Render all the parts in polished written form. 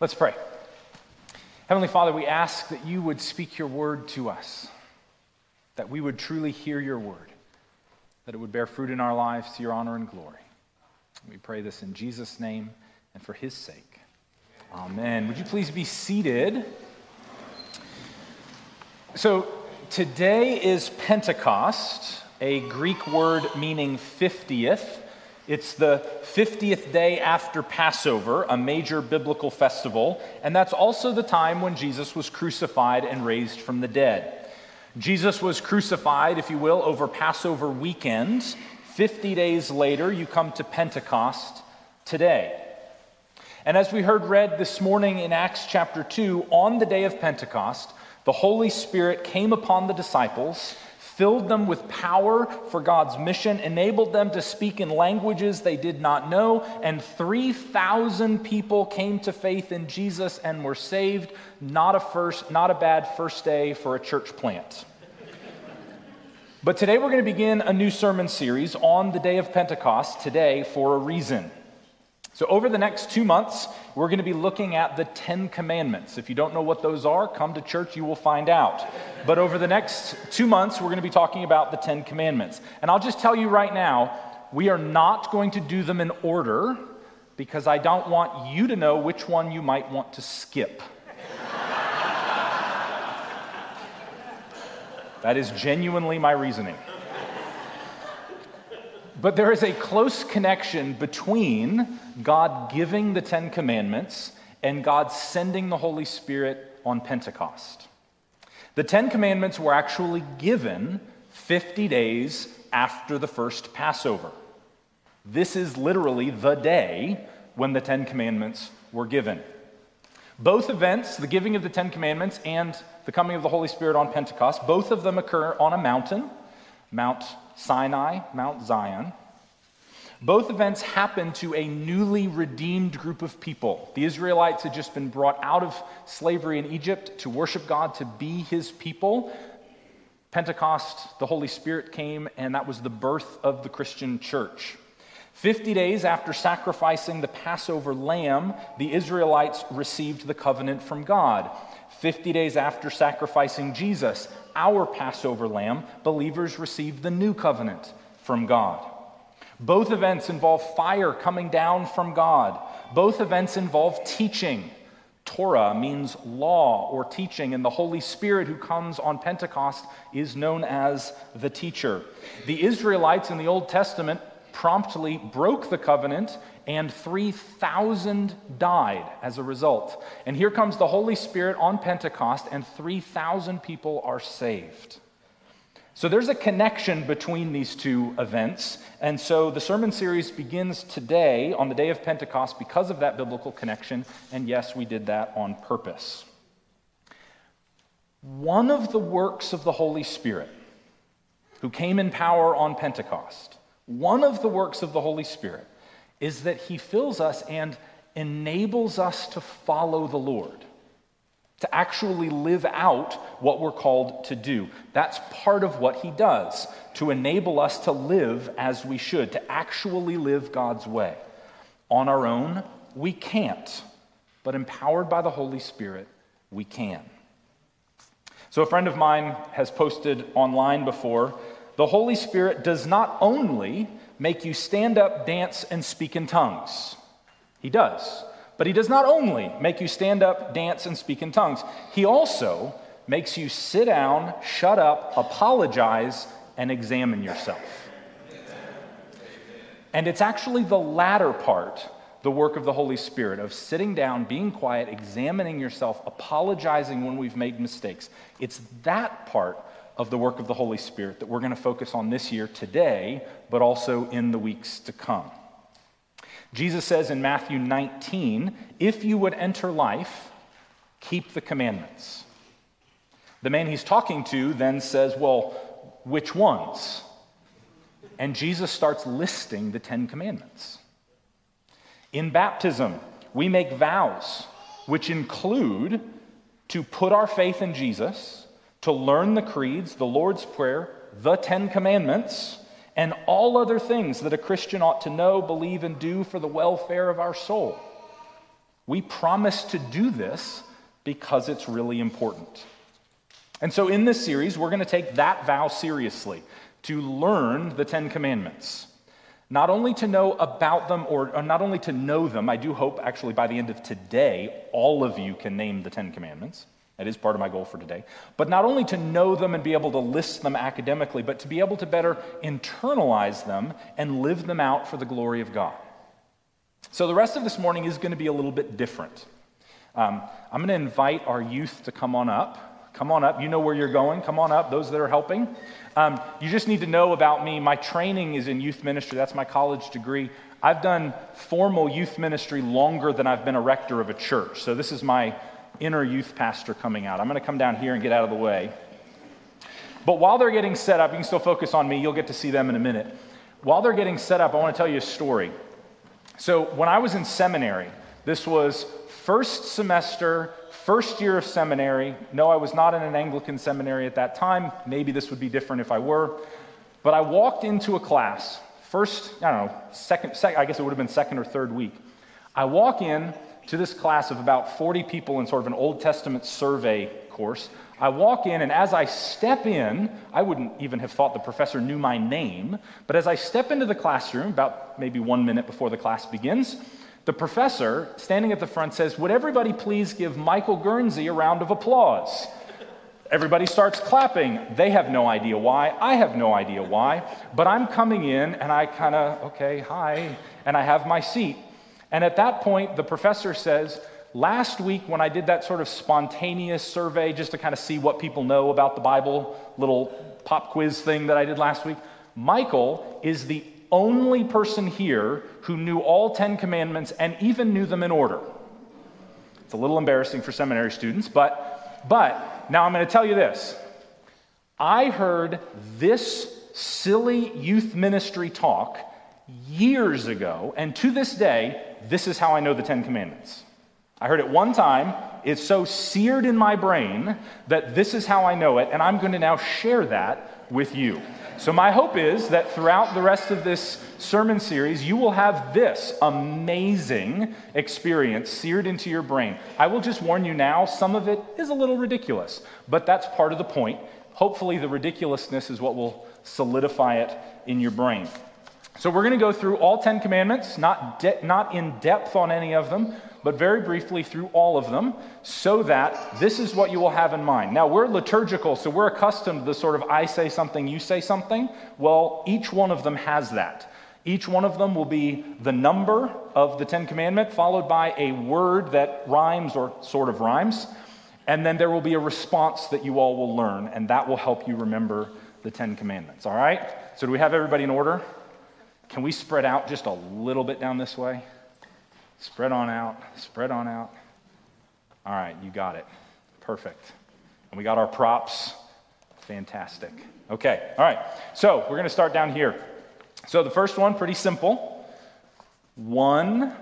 Let's pray. Heavenly Father, we ask that you would speak your word to us, that we would truly hear your word, that it would bear fruit in our lives to your honor and glory. We pray this in Jesus' name and for his sake. Amen. Would you please be seated? So today is Pentecost, a Greek word meaning 50th. It's the 50th day after Passover, a major biblical festival, and that's also the time when Jesus was crucified and raised from the dead. Jesus was crucified, if you will, over Passover weekend. 50 days later, you come to Pentecost today. And as we heard read this morning in Acts chapter 2, on the day of Pentecost, the Holy Spirit came upon the disciples, filled them with power for God's mission, enabled them to speak in languages they did not know, and 3,000 people came to faith in Jesus and were saved. Not a bad first day for a church plant. But today we're going to begin a new sermon series on the day of Pentecost, today for a reason. So over the next 2 months, we're going to be looking at the 10 Commandments. If you don't know what those are, come to church, you will find out. But over the next 2 months, we're going to be talking about the 10 Commandments. And I'll just tell you right now, we are not going to do them in order because I don't want you to know which one you might want to skip. That is genuinely my reasoning. But there is a close connection between God giving the 10 Commandments and God sending the Holy Spirit on Pentecost. The 10 Commandments were actually given 50 days after the first Passover. This is literally the day when the 10 Commandments were given. Both events, the giving of the 10 Commandments and the coming of the Holy Spirit on Pentecost, both of them occur on a mountain, Mount Sinai, Mount Zion. Both events happen to a newly redeemed group of people. The Israelites had just been brought out of slavery in Egypt to worship God, to be his people. Pentecost, the Holy Spirit came, and that was the birth of the Christian church. 50 days after sacrificing the Passover lamb, the Israelites received the covenant from God. 50 days after sacrificing Jesus, our Passover lamb, believers received the new covenant from God. Both events involve fire coming down from God. Both events involve teaching. Torah means law or teaching, and the Holy Spirit who comes on Pentecost is known as the teacher. The Israelites in the Old Testament promptly broke the covenant, and 3,000 died as a result. And here comes the Holy Spirit on Pentecost, and 3,000 people are saved. So there's a connection between these two events, and so the sermon series begins today on the day of Pentecost because of that biblical connection, and yes, we did that on purpose. One of the works of the Holy Spirit, who came in power on Pentecost, one of the works of the Holy Spirit is that he fills us and enables us to follow the Lord, to actually live out what we're called to do. That's part of what he does, to enable us to live as we should, to actually live God's way. On our own, we can't, but empowered by the Holy Spirit, we can. So a friend of mine has posted online before, the Holy Spirit does not only make you stand up, dance, and speak in tongues. He does. But he does not only make you stand up, dance, and speak in tongues. He also makes you sit down, shut up, apologize, and examine yourself. And it's actually the latter part, the work of the Holy Spirit, of sitting down, being quiet, examining yourself, apologizing when we've made mistakes. It's that part of the work of the Holy Spirit that we're going to focus on this year today, but also in the weeks to come. Jesus says in Matthew 19, if you would enter life, keep the commandments. The man he's talking to then says, well, which ones? And Jesus starts listing the 10 commandments. In baptism, we make vows, which include to put our faith in Jesus, to learn the creeds, the Lord's Prayer, the 10 Commandments, and all other things that a Christian ought to know, believe, and do for the welfare of our soul. We promise to do this because it's really important. And so in this series, we're going to take that vow seriously, to learn the Ten Commandments. Not only to know about them, or not only to know them, I do hope actually by the end of today, all of you can name the Ten Commandments. That is part of my goal for today. But not only to know them and be able to list them academically, but to be able to better internalize them and live them out for the glory of God. So the rest of this morning is going to be a little bit different. I'm going to invite our youth to come on up. Come on up. You know where you're going. Come on up, those that are helping. You just need to know about me. My training is in youth ministry. That's my college degree. I've done formal youth ministry longer than I've been a rector of a church. So this is my inner youth pastor coming out. I'm going to come down here and get out of the way. But while they're getting set up, you can still focus on me. You'll get to see them in a minute. While they're getting set up, I want to tell you a story. So when I was in seminary, this was first semester, first year of seminary. No, I was not in an Anglican seminary at that time. Maybe this would be different if I were. But I walked into a class, I guess it would have been second or third week. I walk in to this class of about 40 people in sort of an Old Testament survey course. I walk in, and as I step in, I wouldn't even have thought the professor knew my name, but as I step into the classroom, about maybe 1 minute before the class begins, the professor, standing at the front, says, "Would everybody please give Michael Guernsey a round of applause?" Everybody starts clapping. They have no idea why. I have no idea why. But I'm coming in, and I kind of, okay, hi, and I have my seat. And at that point, the professor says, "Last week when I did that sort of spontaneous survey just to kind of see what people know about the Bible, little pop quiz thing that I did last week, Michael is the only person here who knew all 10 commandments and even knew them in order." It's a little embarrassing for seminary students, but now I'm going to tell you this. I heard this silly youth ministry talk years ago, and to this day, this is how I know the 10 Commandments. I heard it one time. It's so seared in my brain that this is how I know it, and I'm going to now share that with you. So my hope is that throughout the rest of this sermon series, you will have this amazing experience seared into your brain. I will just warn you now, some of it is a little ridiculous, but that's part of the point. Hopefully the ridiculousness is what will solidify it in your brain. So we're going to go through all 10 commandments, not in depth on any of them, but very briefly through all of them, so that this is what you will have in mind. Now, we're liturgical, so we're accustomed to the sort of I say something, you say something. Well, each one of them has that. Each one of them will be the number of the 10 Commandments, followed by a word that rhymes or sort of rhymes, and then there will be a response that you all will learn, and that will help you remember the 10 Commandments, all right? So do we have everybody in order? Can we spread out just a little bit down this way? Spread on out, spread on out. All right, you got it. Perfect. And we got our props. Fantastic. Okay, all right. So we're going to start down here. So the first one, pretty simple. One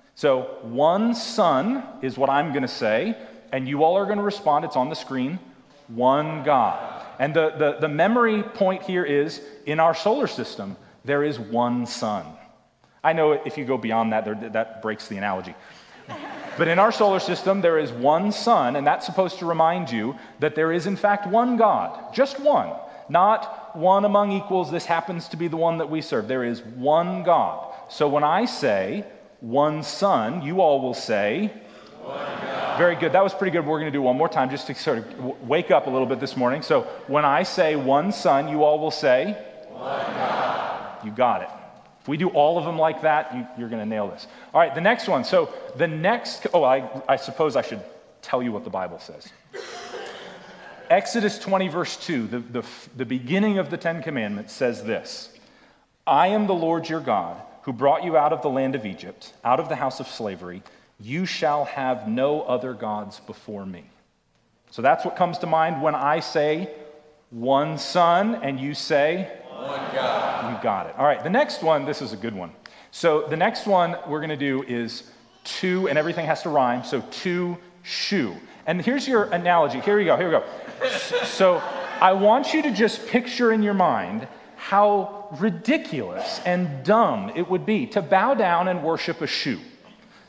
son is what I'm going to say, and you all are going to respond. It's on the screen. One God. And the memory point here is, in our solar system, there is one sun. I know if you go beyond that, that breaks the analogy. But in our solar system, there is one sun, and that's supposed to remind you that there is, in fact, one God. Just one. Not one among equals, this happens to be the one that we serve. There is one God. So when I say one son, you all will say, one God. Very good. That was pretty good. We're going to do one more time just to sort of wake up a little bit this morning. So when I say one son, you all will say, one God. You got it. If we do all of them like that, you're going to nail this. All right, the next one. So the next, I suppose I should tell you what the Bible says. Exodus 20, verse 2, the beginning of the Ten Commandments says this: "I am the Lord your God, who brought you out of the land of Egypt, out of the house of slavery. You shall have no other gods before me." So that's what comes to mind when I say one son, and you say one God. You got it. All right, the next one, this is a good one. So the next one we're going to do is two, and everything has to rhyme, so two shoe. And here's your analogy. Here we go. So I want you to just picture in your mind how ridiculous and dumb it would be to bow down and worship a shoe.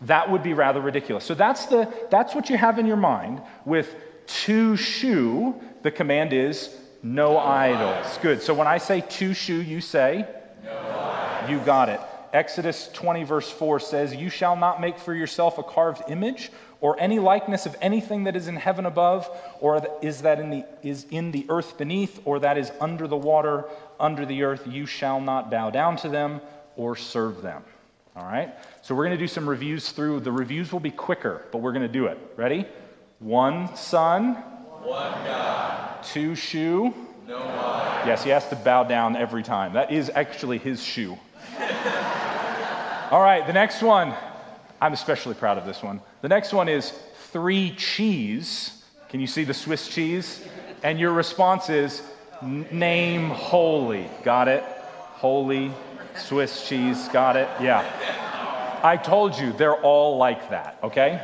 That would be rather ridiculous. So that's what you have in your mind. With to shew, the command is no idols. Good. So when I say to shew, you say? No idols. You got it. Exodus 20 verse 4 says, "You shall not make for yourself a carved image or any likeness of anything that is in heaven above, or is in the earth beneath, or that is under the water, under the earth. You shall not bow down to them or serve them." All right? So we're going to do some reviews through. The reviews will be quicker, but we're going to do it. Ready? One Son. One God. Two shoe. No idols. Yes, he has to bow down every time. That is actually his shoe. All right, the next one. I'm especially proud of this one. The next one is 3 cheese. Can you see the Swiss cheese? And your response is name holy. Got it? Holy Swiss cheese. Got it? Yeah. I told you, they're all like that, okay?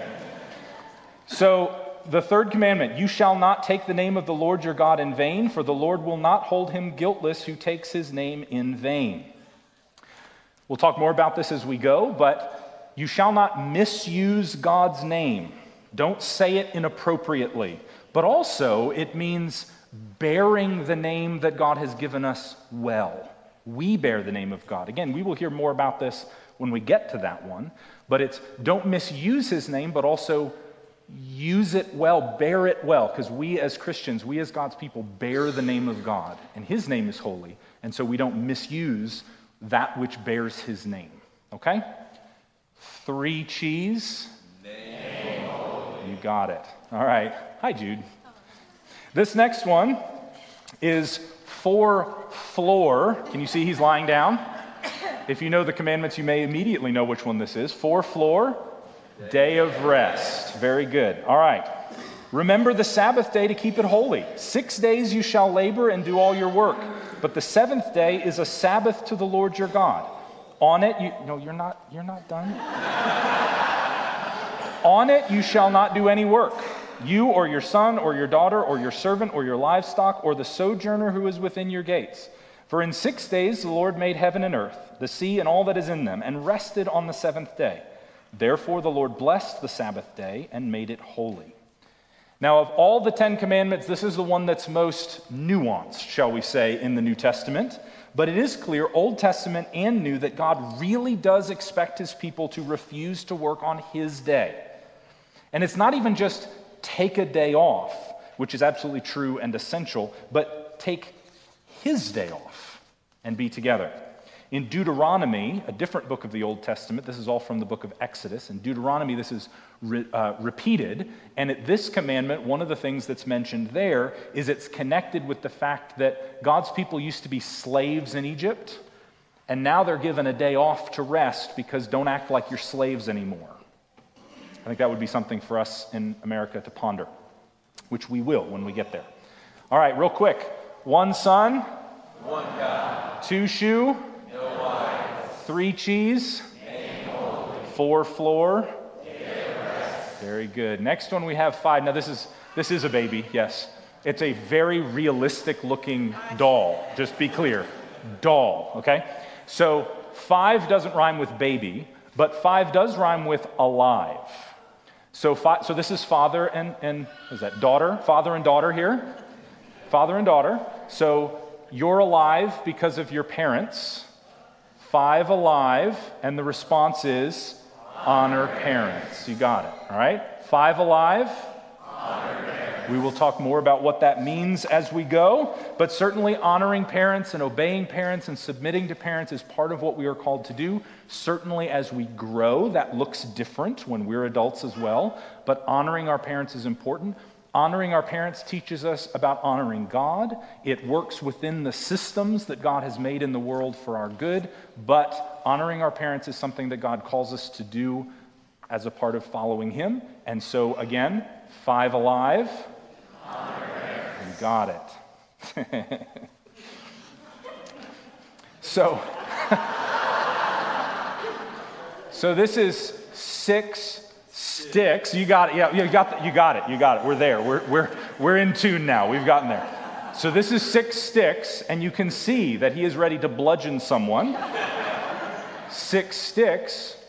So the third commandment, you shall not take the name of the Lord your God in vain, for the Lord will not hold him guiltless who takes his name in vain. We'll talk more about this as we go, but you shall not misuse God's name. Don't say it inappropriately. But also, it means bearing the name that God has given us well. We bear the name of God. Again, we will hear more about this when we get to that one. But it's don't misuse his name, but also use it well, bear it well. Because we as Christians, we as God's people, bear the name of God. And his name is holy. And so we don't misuse that which bears his name. Okay? 3 cheese. Name holy. You got it. All right. Hi, Jude. This next one is 4 floor. Can you see he's lying down? If you know the commandments, you may immediately know which one this is. 4 floor, day of rest. Very good. All right. Remember the Sabbath day to keep it holy. 6 days you shall labor and do all your work. But the 7th day is a Sabbath to the Lord your God. On it, you're not done. On it you shall not do any work. You or your son or your daughter or your servant or your livestock or the sojourner who is within your gates. For in 6 days the Lord made heaven and earth, the sea and all that is in them, and rested on the 7th day. Therefore the Lord blessed the Sabbath day and made it holy. Now, of all the 10 commandments, this is the one that's most nuanced, shall we say, in the New Testament. But it is clear, Old Testament and New, that God really does expect his people to refuse to work on his day. And it's not even just take a day off, which is absolutely true and essential, but take his day off and be together. In Deuteronomy, a different book of the Old Testament, this is all from the book of Exodus. In Deuteronomy, this is repeated. And at this commandment, one of the things that's mentioned there is it's connected with the fact that God's people used to be slaves in Egypt, and now they're given a day off to rest because don't act like you're slaves anymore. I think that would be something for us in America to ponder, which we will when we get there. All right, real quick. 1 Son. One God. 2 shoe. 3 cheese, 4 floor. Very good. Next one we have 5. Now this is a baby, yes. It's a very realistic looking doll. Just be clear. Doll, okay? So 5 doesn't rhyme with baby, but 5 does rhyme with alive. So this is father and what is that? Daughter? Father and daughter here. Father and daughter. So you're alive because of your parents. 5 alive, and the response is honor parents. You got it, all right? 5 alive. Honor parents. We will talk more about what that means as we go, but certainly honoring parents and obeying parents and submitting to parents is part of what we are called to do. Certainly as we grow, that looks different when we're adults as well, but honoring our parents is important. Honoring our parents teaches us about honoring God. It works within the systems that God has made in the world for our good, but honoring our parents is something that God calls us to do as a part of following him. And so, again, 5 alive. You got it. So this is 6 sticks. You got it. Yeah, you got it. We're there. We're in tune now. We've gotten there. So this is 6 sticks, and you can see that he is ready to bludgeon someone. 6 sticks.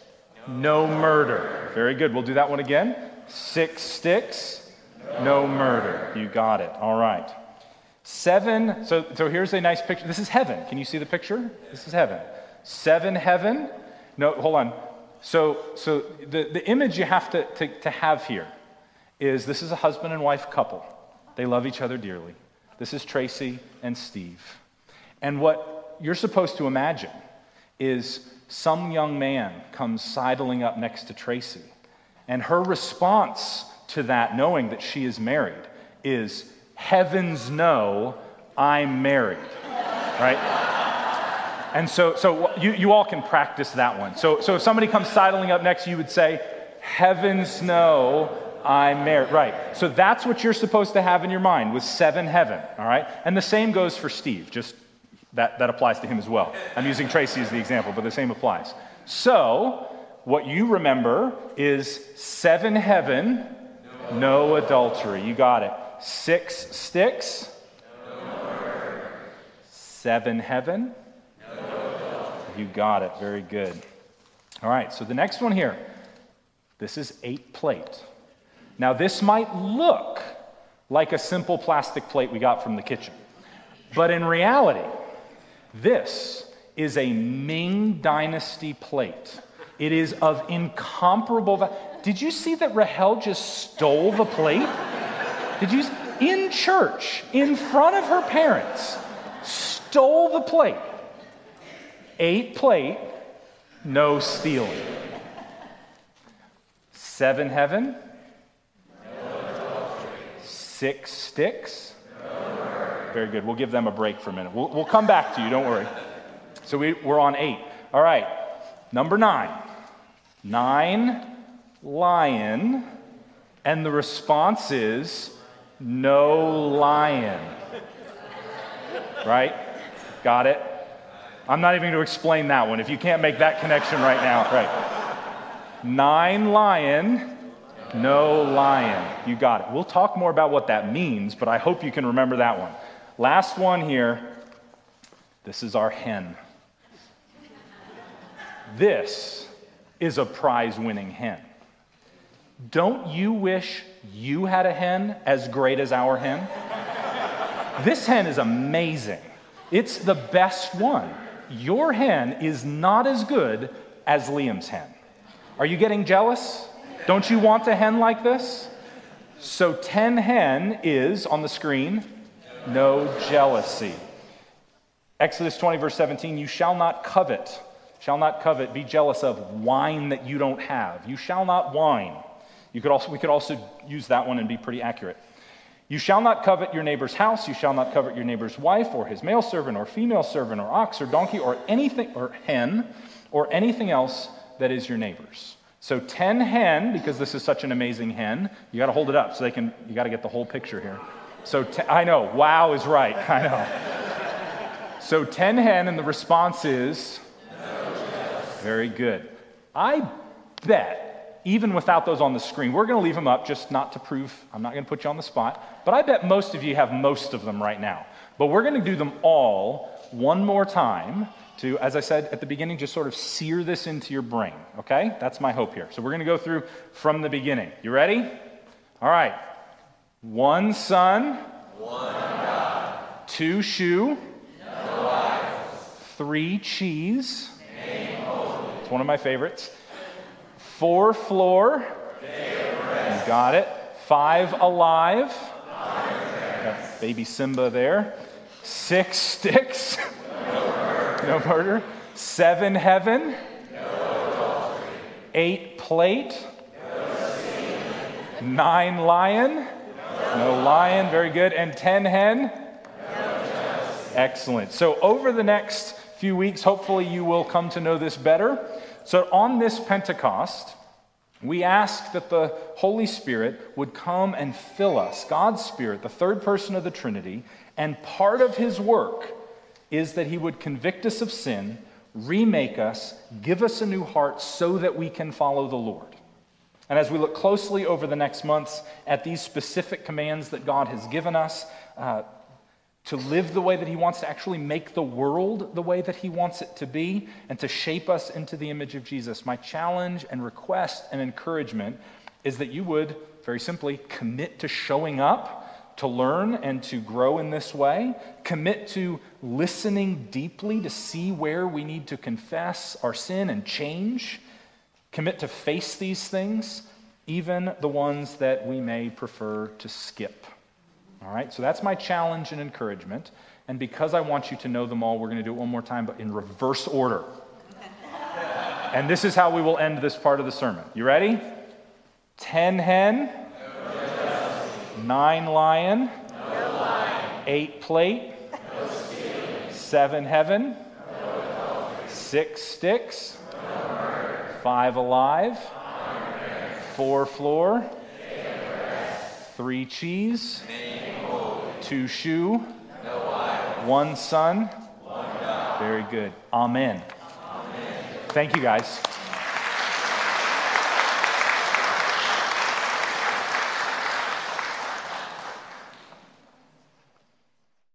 No murder. Very good. We'll do that one again. 6 sticks. No murder. You got it. All right. 7. So here's a nice picture. This is heaven. Can you see the picture? This is heaven. 7 heaven. No, hold on. So the image you have to have here is this is a husband and wife couple. They love each other dearly. This is Tracy and Steve. And what you're supposed to imagine is some young man comes sidling up next to Tracy, and her response to that, knowing that she is married, is, heavens no, I'm married, right? And so you all can practice that one. So if somebody comes sidling up next, you would say, heavens no, I'm married. Right. So that's what you're supposed to have in your mind with 7 heaven, all right? And the same goes for Steve, just that applies to him as well. I'm using Tracy as the example, but the same applies. So what you remember is 7 heaven, no adultery. You got it. 6 sticks, no murder. 7 heaven, no adultery. You got it. Very good. All right, so the next one here, this is 8 plate. Now this might look like a simple plastic plate we got from the kitchen, but in reality, this is a Ming Dynasty plate. It is of incomparable value. Did you see that Rahel just stole the plate? Did you, in church, in front of her parents, stole the plate? 8 plate, no stealing. 7 heaven, no adultery. 6 sticks, no murder. Very good. We'll give them a break for a minute. We'll come back to you, don't worry. So we're on 8. All right, number 9. 9, lion, and the response is no lion. Right? Got it? I'm not even going to explain that one if you can't make that connection right now. Right. 9, lion, no lion. You got it. We'll talk more about what that means, but I hope you can remember that one. Last one here. This is our hen. This is a prize-winning hen. Don't you wish you had a hen as great as our hen? This hen is amazing. It's the best one. Your hen is not as good as Liam's hen. Are you getting jealous? Don't you want a hen like this? So 10 hen is, on the screen, no jealousy. Exodus 20, verse 17, you shall not covet, be jealous of wine that you don't have. You shall not whine. We could also use that one and be pretty accurate. You shall not covet your neighbor's house. You shall not covet your neighbor's wife or his male servant or female servant or ox or donkey or anything, or hen, or anything else that is your neighbor's. So 10 hen, because this is such an amazing hen, you got to hold it up so you got to get the whole picture here. So I know, wow is right, I know. So 10 hen, and the response is? Very good. I bet, even without those on the screen, we're going to leave them up just not to prove, I'm not going to put you on the spot, but I bet most of you have most of them right now. But we're going to do them all one more time to, as I said at the beginning, just sort of sear this into your brain, okay? That's my hope here. So we're going to go through from the beginning. You ready? All right. 1 son. 1 God. 2 shoe. No idols. 3 cheese. Name holy. It's one of my favorites. 4 floor. You got it. 5 alive. Got baby Simba there. 6 sticks. No murder. 7 heaven. No 8 plate. No 9 lion. No lion. Very good. And 10 hen. No excellent. So over the next few weeks, hopefully you will come to know this better. So on this Pentecost, we ask that the Holy Spirit would come and fill us, God's Spirit, the third person of the Trinity, and part of his work is that he would convict us of sin, remake us, give us a new heart so that we can follow the Lord. And as we look closely over the next months at these specific commands that God has given us, to live the way that he wants, to actually make the world the way that he wants it to be, and to shape us into the image of Jesus. My challenge and request and encouragement is that you would, very simply, commit to showing up, to learn and to grow in this way. Commit to listening deeply to see where we need to confess our sin and change. Commit to face these things, even the ones that we may prefer to skip. All right, so that's my challenge and encouragement. And because I want you to know them all, we're going to do it one more time, but in reverse order. And this is how we will end this part of the sermon. You ready? 10 hen, 9 lion, 8 plate, 7 heaven, 6 sticks, 5 alive, 4 floor, 3 cheese, 2 shoe, 1 son. Very good. Amen. Thank you, guys.